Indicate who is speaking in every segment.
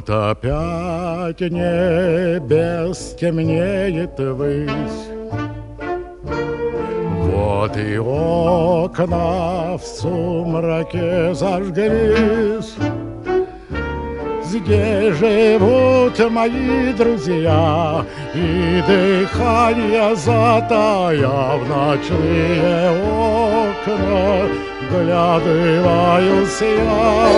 Speaker 1: Вот опять небес темнеет высь, вот и окна в сумраке зажглись. Здесь живут мои друзья, и дыхание затая в ночные окна вглядываюсь я.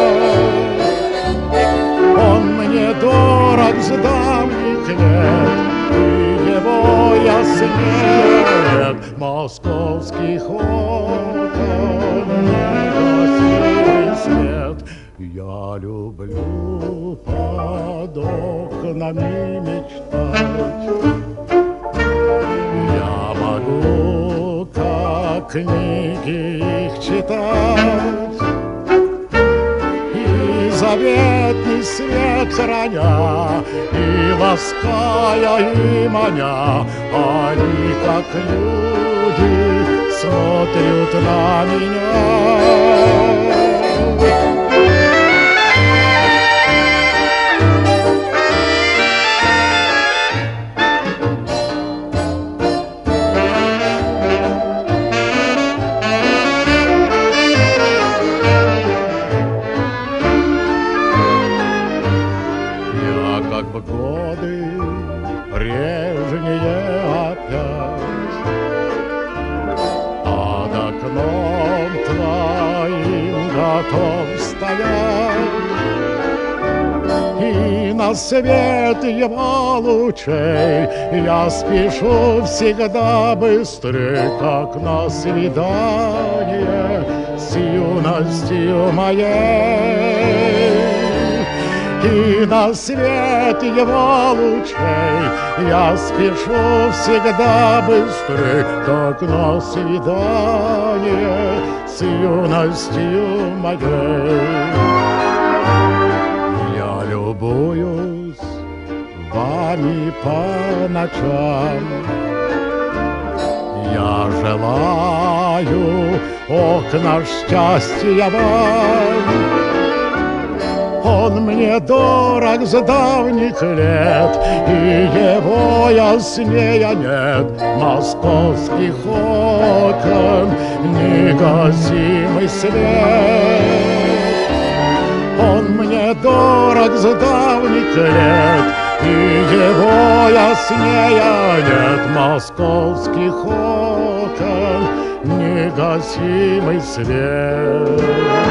Speaker 1: Он мне дорог с давних лет, и его яснеет московских окон негасимый свет. Я люблю под окнами мечтать, я могу, как книги, их читать, и заветный свет храня, и лаская, и маня, они, как люди, смотрят на меня. Как бы годы прежние опять под окном твоим готов стоять, и на свет его лучей я спешу всегда быстрее, как на свидание с юностью моей. И на свет его лучей я спешу всегда быстрее, как на свидание с юностью моей. Я любуюсь вами по ночам, я желаю окна счастья вам. Он мне дорог с давних лет, и его яснее нет московских окон негасимый свет. Он мне дорог с давних лет, и его яснее нет московских окон негасимый свет.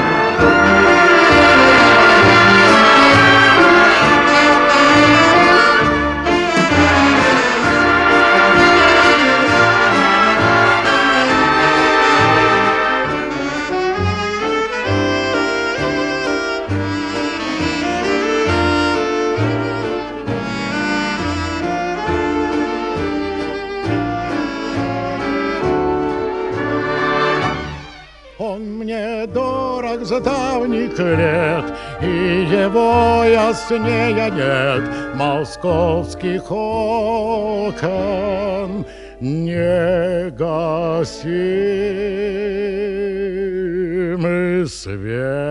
Speaker 1: Он мне дорог с давних лет, и его яснее нет московских окон негасимый свет.